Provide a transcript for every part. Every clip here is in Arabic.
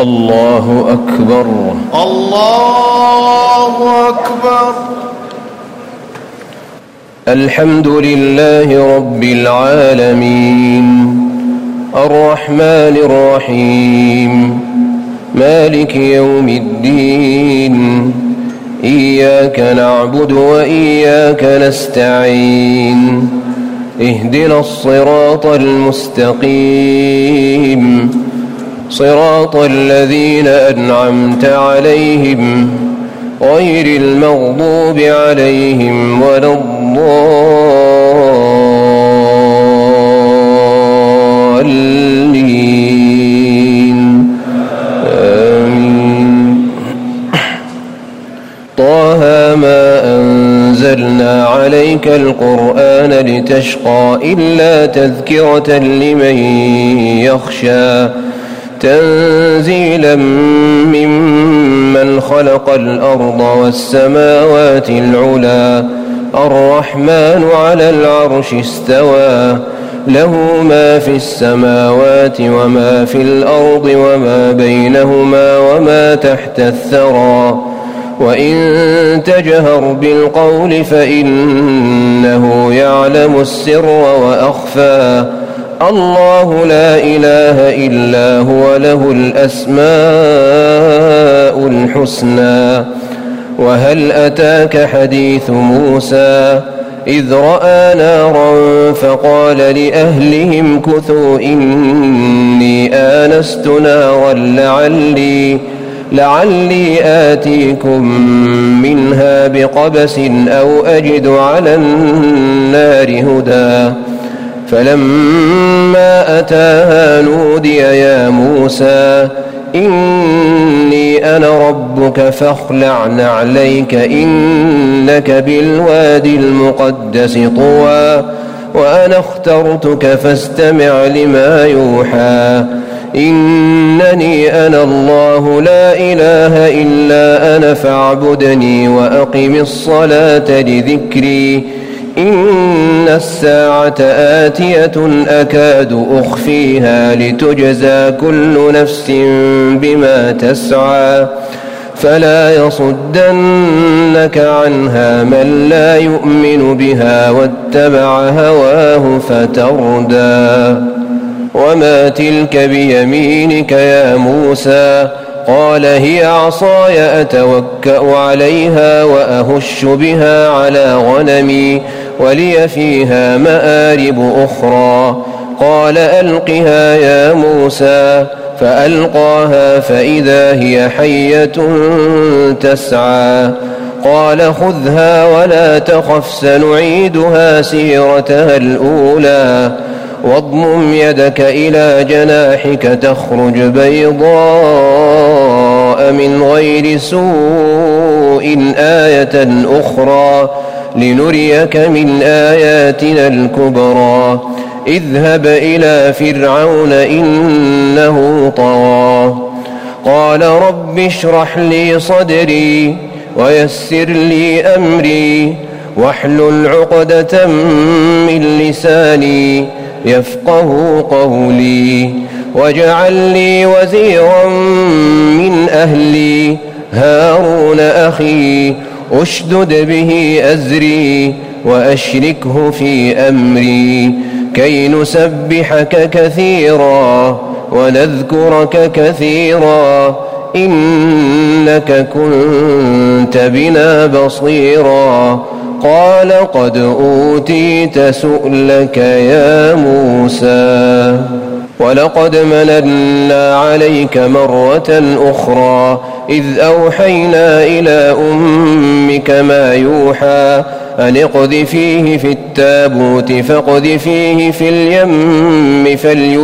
الله أكبر. الله أكبر. الحمد لله رب العالمين الرحمن الرحيم مالك يوم الدين إياك نعبد وإياك نستعين اهدنا الصراط المستقيم صراط الذين أنعمت عليهم غير المغضوب عليهم ولا الضالين آمين. طه ما أنزلنا عليك القرآن لتشقى إلا تذكرة لمن يخشى تنزيلا ممن خلق الأرض والسماوات العلى الرحمن على العرش استوى له ما في السماوات وما في الأرض وما بينهما وما تحت الثرى وإن تجهر بالقول فإنه يعلم السر وأخفى الله لا إله إلا هو له الأسماء الحسنى. وهل أتاك حديث موسى إذ رأى نارا فقال لأهلهم كثوا إني آنست نارا لعلي آتيكم منها بقبس أو أجد على النار هدى فلما أتاها نودي يا موسى إني أنا ربك فاخلع نعليك إنك بالوادي المقدس طوى وأنا اخترتك فاستمع لما يوحى إنني أنا الله لا إله إلا أنا فاعبدني وأقم الصلاة لذكري إن الساعة آتية أكاد أخفيها لتجزى كل نفس بما تسعى فلا يصدنك عنها من لا يؤمن بها واتبع هواه فتردى. وما تلك بيمينك يا موسى قال هي عصاي أتوكأ عليها وأهش بها على غنمي ولي فيها مآرب أخرى قال ألقها يا موسى فألقاها فإذا هي حية تسعى قال خذها ولا تخف سنعيدها سيرتها الأولى واضمم يدك إلى جناحك تخرج بيضاء من غير سوء آية أخرى لنريك من آياتنا الكبرى اذهب إلى فرعون إنه طغى قال رب اشرح لي صدري ويسر لي أمري واحلل عقدة من لساني يفقه قولي واجعل لي وزيرا من أهلي هارون أخي أشدد به أزري وأشركه في أمري كي نسبحك كثيرا ونذكرك كثيرا إنك كنت بنا بصيرا قال قد أوتيت سؤلك يا موسى ولقد مننا عليك مرة أخرى إذ أوحينا إلى أمك ما يوحى أن اقذفيه في التابوت فاقذفيه في اليم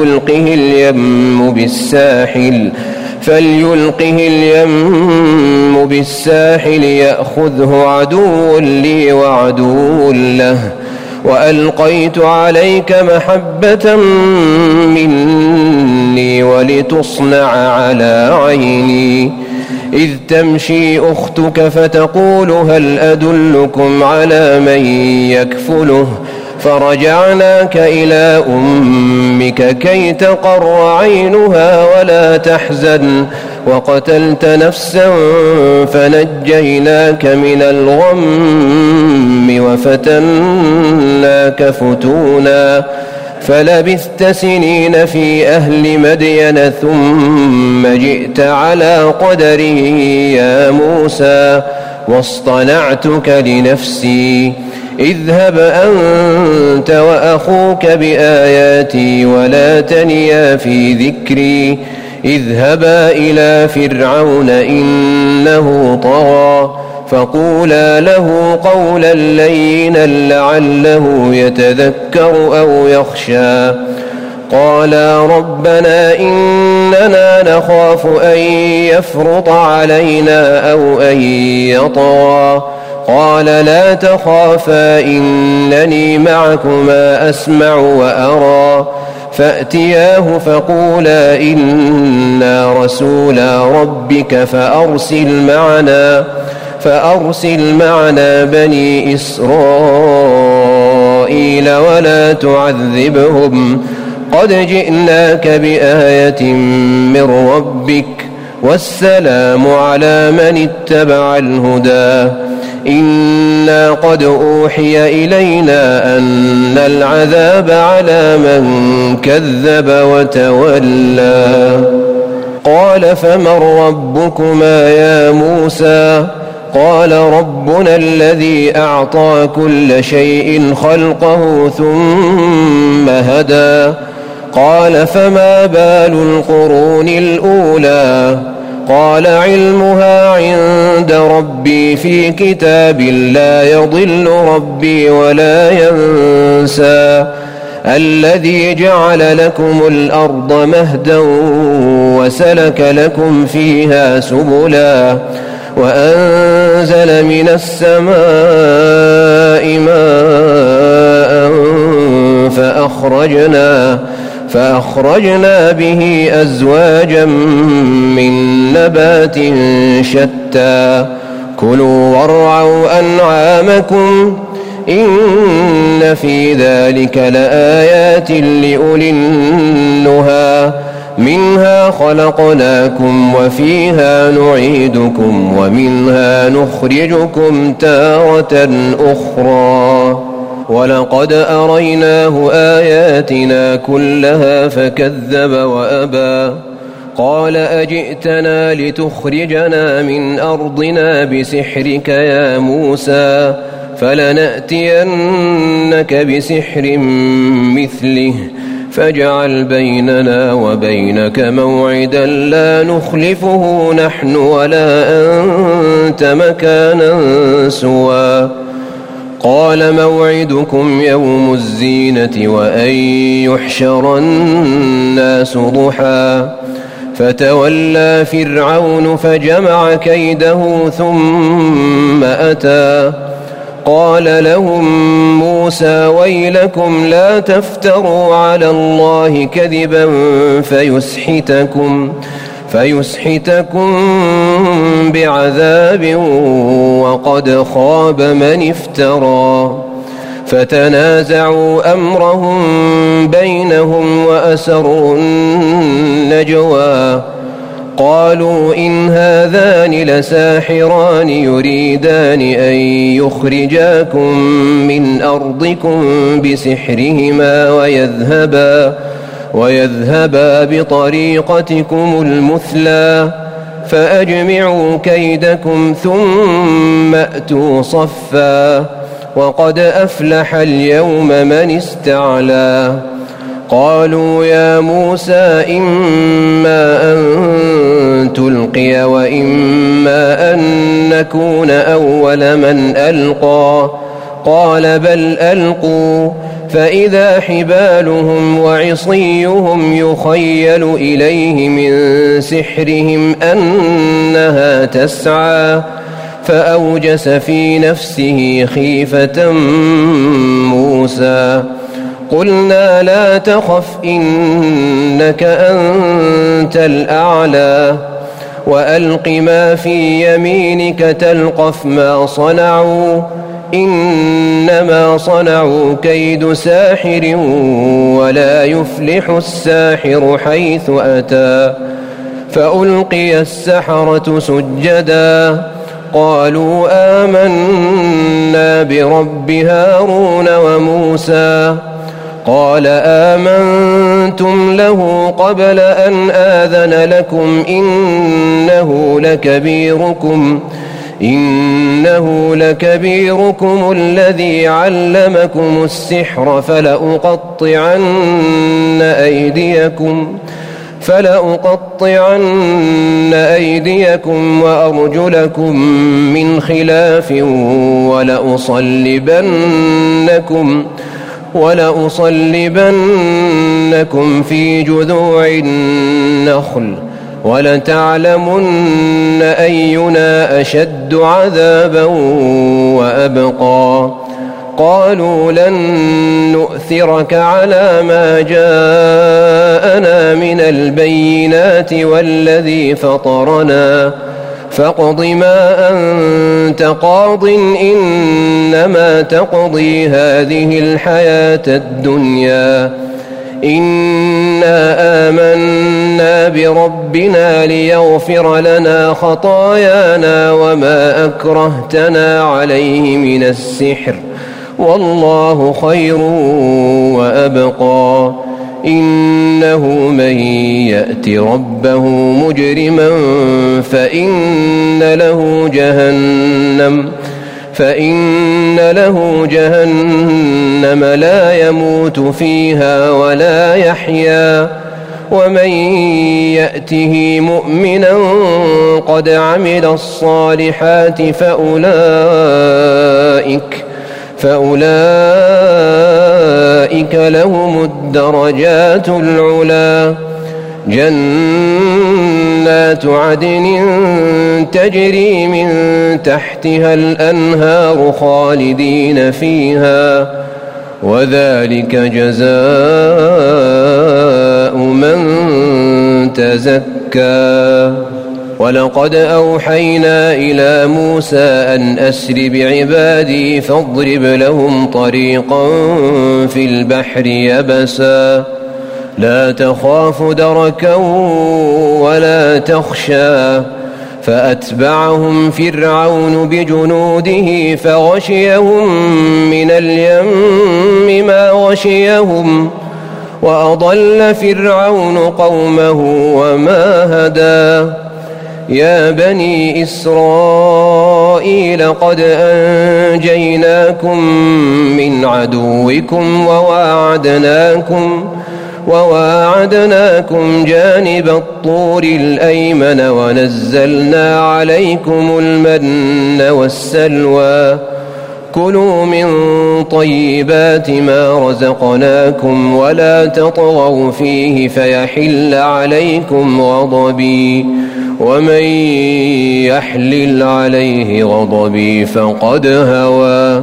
فليلقه اليم بالساحل يأخذه عدو لي وعدو له وألقيت عليك محبة مني ولتصنع على عيني إذ تمشي أختك فتقول هل أدلكم على من يكفله فرجعناك إلى أمك كي تقر عينها ولا تحزن وقتلت نفسا فنجيناك من الغم وفتناك فتونا فلبثت سنين في أهل مدين ثم جئت على قدري يا موسى واصطنعتك لنفسي اذهب أنت وأخوك بآياتي ولا تنيا في ذكري اذهبا إلى فرعون إنه طغى فقولا له قولا لينا لعله يتذكر أو يخشى قالا ربنا إننا نخاف أن يفرط علينا أو أن يطغى قال لا تخافا إنني معكما أسمع وأرى فأتياه فقولا إنا رسولا ربك فأرسل معنا بني إسرائيل ولا تعذبهم قد جئناك بآية من ربك والسلام على من اتبع الهدى إنا قد أوحي إلينا أن العذاب على من كذب وتولى قال فمن ربكما يا موسى قال ربنا الذي أعطى كل شيء خلقه ثم هدى قال فما بال القرون الأولى قال علمها عند ربي في كتاب لا يضل ربي ولا ينسى الذي جعل لكم الأرض مهدا وسلك لكم فيها سبلا وأنزل من السماء ماء فأخرجنا به أزواجا من نبات شتى كلوا وارعوا أنعامكم إن في ذلك لآيات لأولي النهى منها خلقناكم وفيها نعيدكم ومنها نخرجكم تارة أخرى ولقد أريناه آياتنا كلها فكذب وأبى قال أجئتنا لتخرجنا من أرضنا بسحرك يا موسى فلنأتينك بسحر مثله فاجعل بيننا وبينك موعدا لا نخلفه نحن ولا أنت مكانا سوى قال موعدكم يوم الزينة وأن يحشر الناس ضحى فتولى فرعون فجمع كيده ثم أتى قال لهم موسى ويلكم لا تفتروا على الله كذبا فيسحتكم بعذاب وقد خاب من افترى فتنازعوا أمرهم بينهم وأسروا النجوى قالوا إن هذان لساحران يريدان أن يخرجاكم من أرضكم بسحرهما ويذهبا بطريقتكم المثلى فأجمعوا كيدكم ثم أتوا صفا وقد أفلح اليوم من استعلى قالوا يا موسى إما أن تلقي وإما أن نكون أول من ألقى قال بل ألقوا فإذا حبالهم وعصيهم يخيل إليه من سحرهم أنها تسعى فأوجس في نفسه خيفة موسى قلنا لا تخف إنك أنت الأعلى وألق ما في يمينك تلقف ما صنعوا إنما صنعوا كيد ساحر ولا يفلح الساحر حيث أتى. فألقي السحرة سجدا قالوا آمنا برب هارون وموسى. قال آمنتم له قبل أن آذن لكم إنه لكبيركم الذي علمكم السحر فلأقطعن أيديكم وأرجلكم من خلاف ولأصلبنكم في جذوع النخل ولتعلمن أينا أشد عذابا وأبقى. قالوا لن نؤثرك على ما جاءنا من البينات والذي فطرنا فاقض ما أنت قاض إنما تقضي هذه الحياة الدنيا إنا آمنا بربنا ليغفر لنا خطايانا وما أكرهتنا عليه من السحر والله خير وأبقى. إنه من يأت ربه مجرما فإن له جهنم لا يموت فيها ولا يحيا. ومن يأته مؤمنا قد عمل الصالحات فأولئك لهم الدرجات العلى. جنات عدن تجري من تحتها الأنهار خالدين فيها وذلك جزاء من تزكى. ولقد أوحينا إلى موسى أن أسر بعبادي فاضرب لهم طريقا في البحر يبسا لا تخاف دركا ولا تخشى. فأتبعهم فرعون بجنوده فغشيهم من اليم ما غشيهم وأضل فرعون قومه وما هدى. يا بني إسرائيل قد أنجيناكم من عدوكم وواعدناكم جانب الطور الأيمن ونزلنا عليكم المن والسلوى. كلوا من طيبات ما رزقناكم ولا تطغوا فيه فيحل عليكم غضبي ومن يحلل عليه غضبي فقد هوى.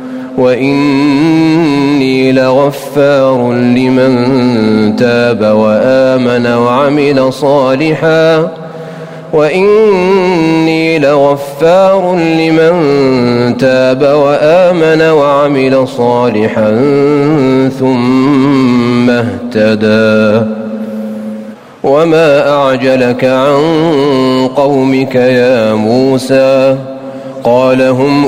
وإني لغفار لمن تاب وآمن وعمل صالحا ثم اهتدى. وما أعجلك عن قومك يا موسى؟ قال هم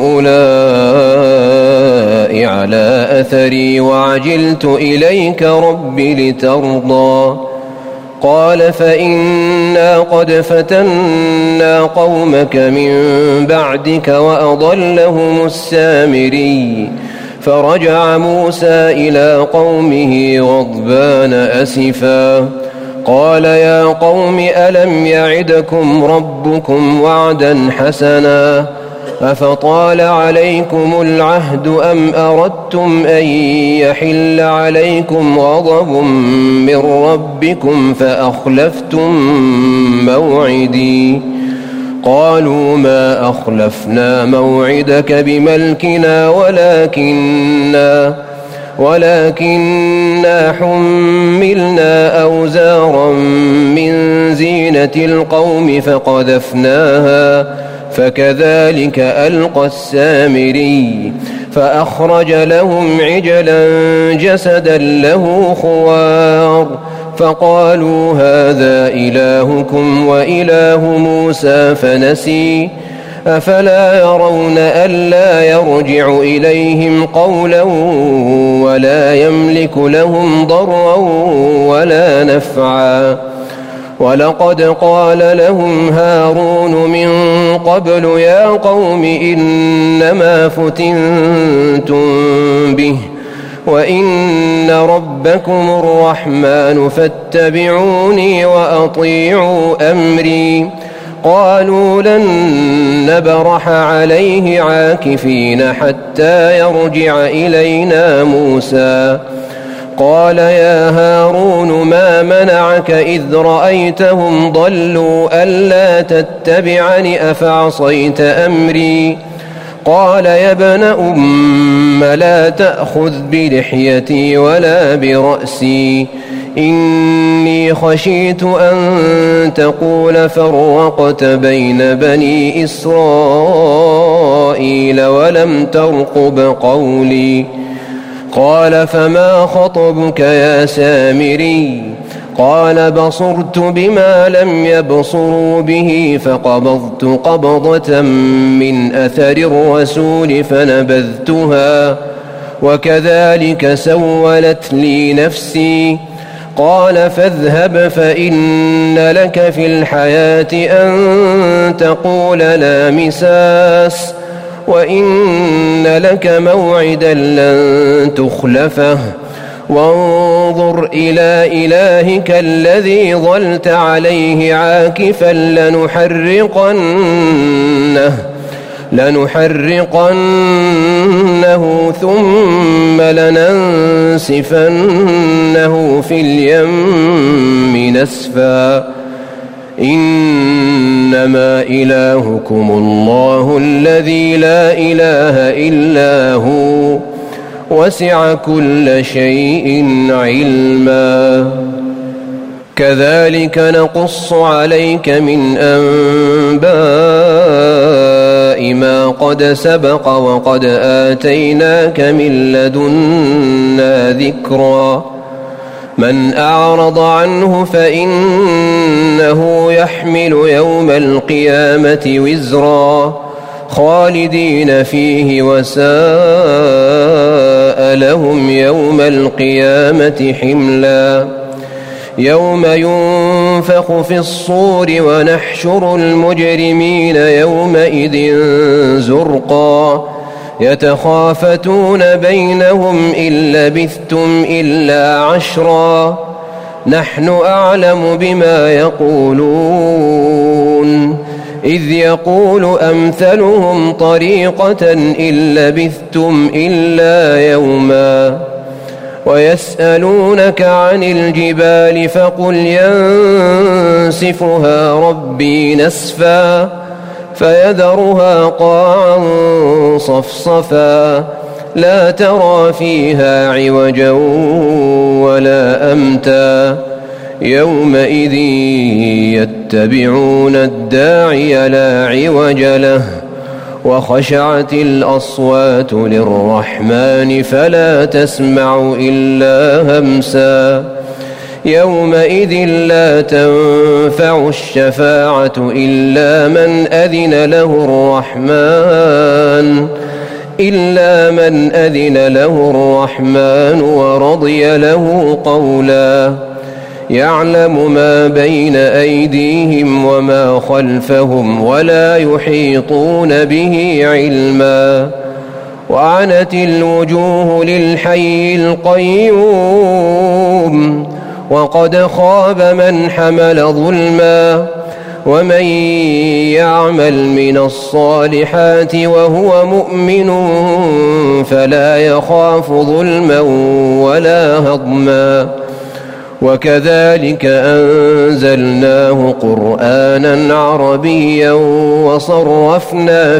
أولئك على أثري وعجلت إليك رب لترضى. قال فإنا قد فتنا قومك من بعدك وأضلهم السامري. فرجع موسى إلى قومه غضبان أسفا قال يا قوم ألم يعدكم ربكم وعدا حسنا أفطال عليكم العهد أم أردتم أن يحل عليكم غضب من ربكم فأخلفتم موعدي. قالوا ما أخلفنا موعدك بملكنا ولكننا حملنا أوزارا من زينة القوم فكذلك ألقى السامري فأخرج لهم عجلا جسدا له خوار فقالوا هذا إلهكم وإله موسى فنسي أفلا يرون ألا يرجع إليهم قولا ولا يملك لهم ضرا ولا نفعا ولقد قال لهم هارون من قبل يا قوم إنما فتنتم به وإن ربكم الرحمن فاتبعوني وأطيعوا أمري قالوا لن نبرح عليه عاكفين حتى يرجع إلينا موسى قال يا هارون ما منعك إذ رأيتهم ضلوا ألا تتبعني أفعصيت أمري قال يا ابن أم لا تأخذ بلحيتي ولا برأسي إني خشيت أن تقول فرقت بين بني إسرائيل ولم ترقب قولي قال فما خطبك يا سامري قال بصرت بما لم يبصروا به فقبضت قبضة من أثر الرسول فنبذتها وكذلك سولت لي نفسي قال فاذهب فإن لك في الحياة أن تقول لا مساس وإن لك موعدا لن تخلفه وانظر إلى إلهك الذي ظلت عليه عاكفا لنحرقنه ثم لننسفنه في اليم نسفا إنما إلهكم الله الذي لا إله إلا هو وسع كل شيء علما كذلك نقص عليك من أنباء ما قد سبق وقد آتيناك من لدنا ذكرا من أعرض عنه فإنه يحمل يوم القيامة وزرا خالدين فيه وساء لهم يوم القيامة حملا يوم ينفخ في الصور ونحشر المجرمين يومئذ زرقا يتخافتون بينهم إن لبثتم إلا عشرا نحن أعلم بما يقولون إذ يقول أمثلهم طريقة إن لبثتم إلا يوما ويسألونك عن الجبال فقل ينسفها ربي نسفا فيذرها قاعا صفصفا لا ترى فيها عوجا ولا أمتا يومئذ يتبعون الداعي لا عوج له وخشعت الأصوات للرحمن فلا تسمع إلا همسا يومئذ لا تنفع الشفاعة إلا من أذن له الرحمن ورضي له قولا يعلم ما بين أيديهم وما خلفهم ولا يحيطون به علما وعنت الوجوه للحي القيوم وقد خاب من حمل ظلما ومن يعمل من الصالحات وهو مؤمن فلا يخاف ظلما ولا هضما وكذلك أنزلناه قرآنا عربيا وصرفنا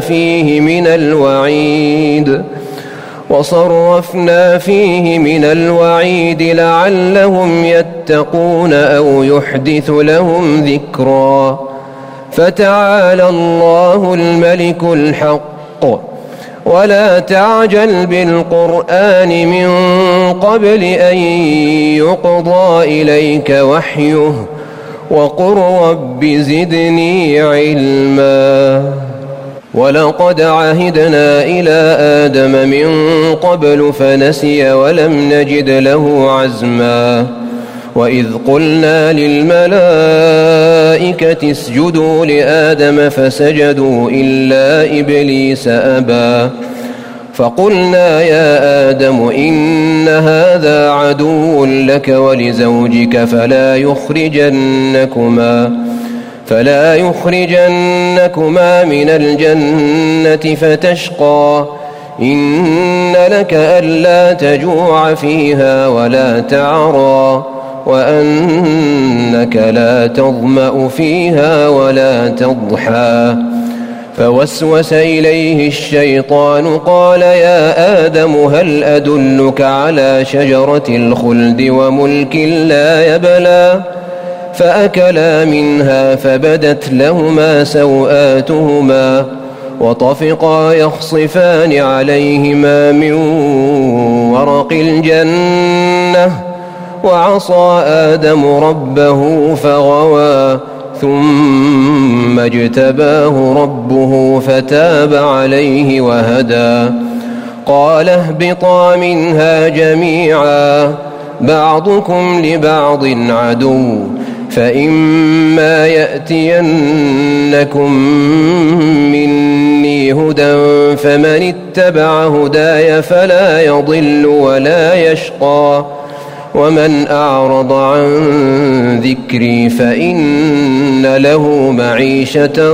فيه من الوعيد لعلهم يتقون أو يحدث لهم ذكرا فتعالى الله الملك الحق ولا تعجل بالقرآن من قبل أن يقضى إليك وحيه وقل رب زدني علما ولقد عهدنا إلى آدم من قبل فنسي ولم نجد له عزما وإذ قلنا للملائكة اسجدوا لآدم فسجدوا إلا إبليس أبى فقلنا يا آدم إن هذا عدو لك ولزوجك فلا يخرجنكما من الجنة فتشقى إن لك ألا تجوع فيها ولا تعرى وأنك لا تظمأ فيها ولا تضحى فوسوس إليه الشيطان قال يا آدم هل أدلك على شجرة الخلد وملك لا يبلى فأكلا منها فبدت لهما سوآتهما وطفقا يخصفان عليهما من ورق الجنة وعصى آدم ربه فغوى ثم اجتباه ربه فتاب عليه وهدى قال اهبطا منها جميعا بعضكم لبعض عدو فإما يأتينكم مني هدى فمن اتبع هداي فلا يضل ولا يشقى ومن أعرض عن ذكري فإن له معيشة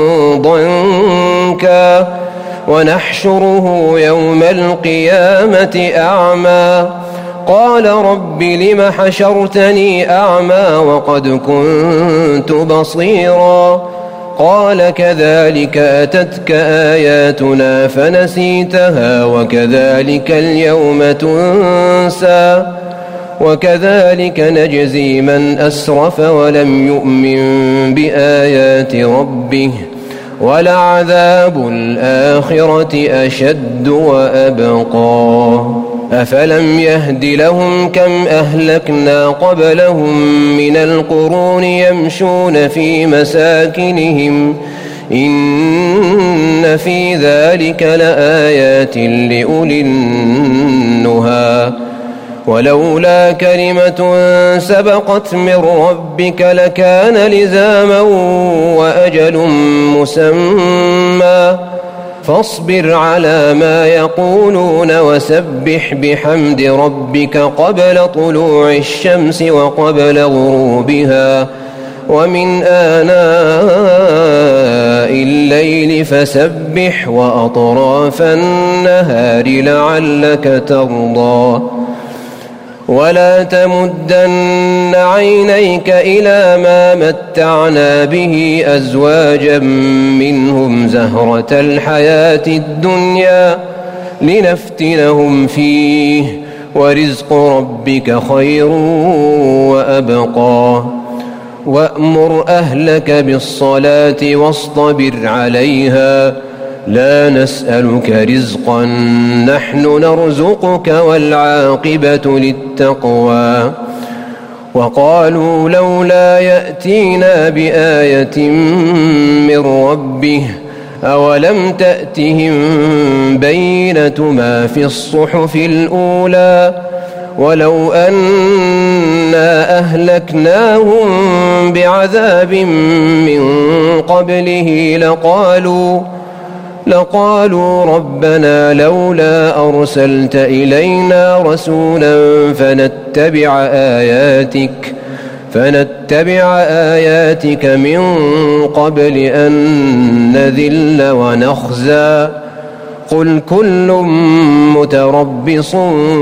ضنكا ونحشره يوم القيامة أعمى قال رب لم حشرتني أعمى وقد كنت بصيرا قال كذلك أتتك آياتنا فنسيتها وكذلك اليوم تنسى وكذلك نجزي من أسرف ولم يؤمن بآيات ربه ولعذاب الآخرة أشد وأبقى أفلم يهد لهم كم أهلكنا قبلهم من القرون يمشون في مساكنهم إن في ذلك لآيات لأولي النهى ولولا كلمة سبقت من ربك لكان لزاما وأجل مسمى فاصبر على ما يقولون وسبح بحمد ربك قبل طلوع الشمس وقبل غروبها ومن آناء الليل فسبح وأطراف النهار لعلك ترضى ولا تمدن عينيك إلى ما متعنا به أزواجا منهم زهرة الحياة الدنيا لنفتنهم فيه ورزق ربك خير وأبقى وأمر أهلك بالصلاة واصطبر عليها لا نسألك رزقا نحن نرزقك والعاقبة للتقوى وقالوا لولا يأتينا بآية من ربه أولم تأتهم بينة ما في الصحف الأولى ولو أنا أهلكناهم بعذاب من قبله لقالوا ربنا لولا أرسلت إلينا رسولا فنتبع آياتك من قبل أن نذل ونخزى قل كل متربص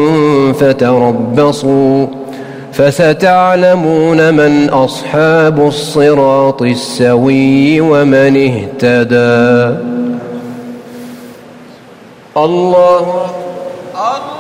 فتربصوا فستعلمون من أصحاب الصراط السوي ومن اهتدى الله